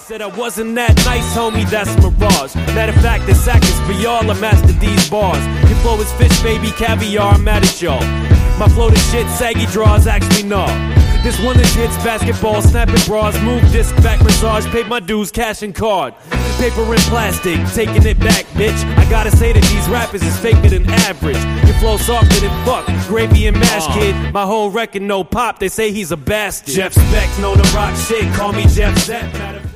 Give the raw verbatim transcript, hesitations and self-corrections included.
Said I wasn't that nice, homie, that's mirage. Matter of fact, this act is for y'all, I mastered these bars. Your flow is fish, baby, caviar, I'm mad at y'all. My flow to shit, saggy draws, actually no. This one is hits, basketball, snapping bras, move disc, back massage, paid my dues, cash and card. Paper and plastic, taking it back, bitch. I gotta say that these rappers is faker than average. Your flow softer than fuck, gravy and mash, uh. kid. My whole record no pop, they say he's a bastard. Jeff Speck, know the rock shit, call me Jeff Zep.